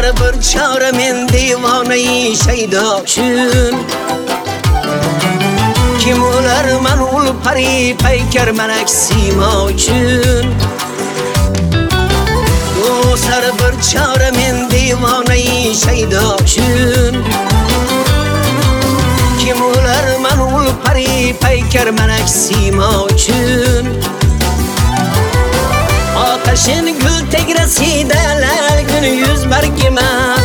Bo'lar bir chora men devonai shaydo uchun. Kim bo'lar manul pari paykar malak simo uchun. Bo'lar bir chora men devonai shaydo uchun. Kim bo'lar manul pari paykar malak simo uchun. Ateşin gül tegrasida lal gün yüz bargimas.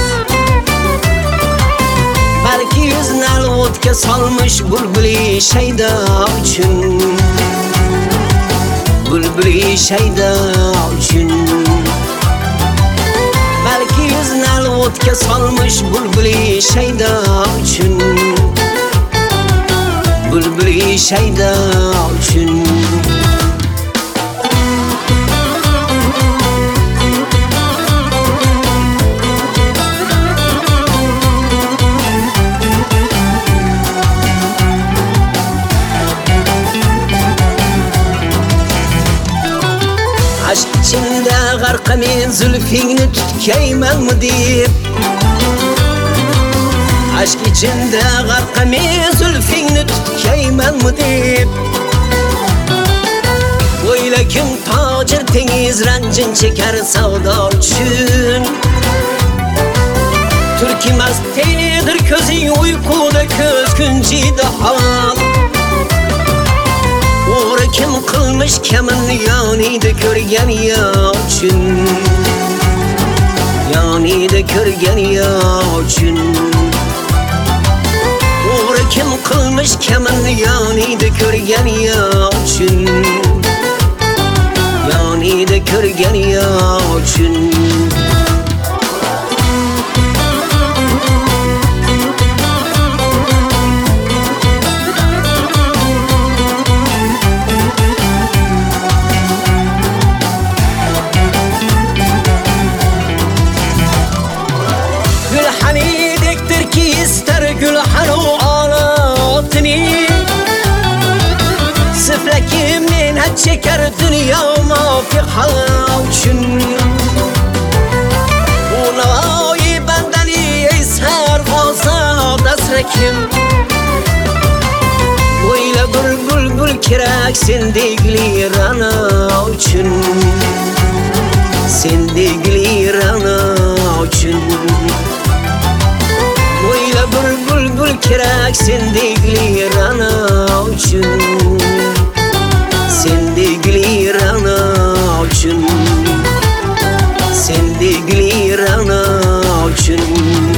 Balki yüz nal o'tga solmuş bulbuli shaydo uchun. Bulbuli shaydo uchun. Balki yüz nal o'tga solmuş bulbuli shaydo uchun. Bulbuli shaydo uchun. Aşk içinde garkamen zülfini tutkayman mı deyip. Aşk içinde garkamen zülfini tutkayman mı deyip. O'yla kim tojir tengiz rancin chekar savdo uchun. Turki mast teylidir ko'zing uyquda ko'z kunjida hal. O'g'ri kim qilmish kamin yonida ko'rgan yo uchun. Yonida ko'rgan yo uchun. O'g'ri kim qilmish kamin yonida ko'rgan yo uchun. Yonida ko'rgan yo uchun. İster gülhan o alatını. Sıflakim minnet çeker dünya mafi hal üçün. Unavayı bendeli eyser vazad asrekim. Böyle gül kirak sendegli rana üçün. Sendegli rana üçün. O'yla bul kerak sendegli rana uchun. Sendegli rana uchun. Sendegli rana uchun.